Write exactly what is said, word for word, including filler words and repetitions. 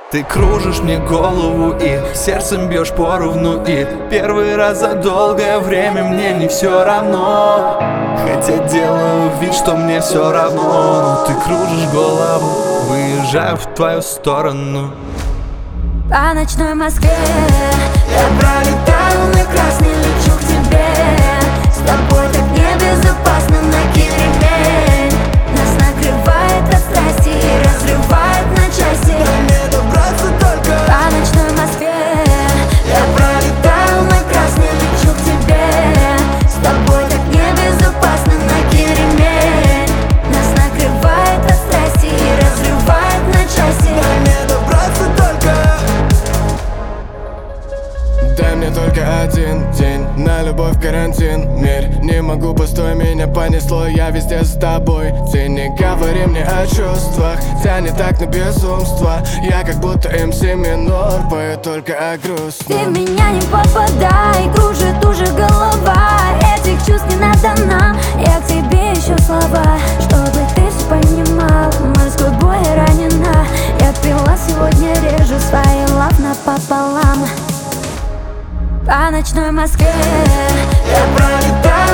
Ты кружишь мне голову и сердцем бьешь поровну. И первый раз за долгое время мне не все равно. Хотя делаю вид, что мне все равно, но ты кружишь голову, выезжаю в твою сторону. По ночной Москве я пролетаю на красный, лечу к тебе. С тобой так небезопасно, накинь ремень. Нас накрывает от страсти и разрывает на части. Дай мне добраться только. По ночной Москве я пролетаю на красный, лечу к тебе. С тобой так небезопасно, накинь ремень. Нас накрывает от страсти и разрывает на части. Дай мне добраться только. Дай мне только один день на любовь, карантин, мир. Не могу, постой, меня понесло, я везде с тобой. Ты не говори мне о чувствах, тянет так на безумство. Я как будто эм си минор, пою только о Ты грустном. в меня не попадай, кружит уже голова. Этих чувств не надо нам, я к тебе ищу слова. Чтобы ты все понимал, морской бой ранена. Я пила сегодня, режу свои лав напополам. По ночной Москве Я пролетаю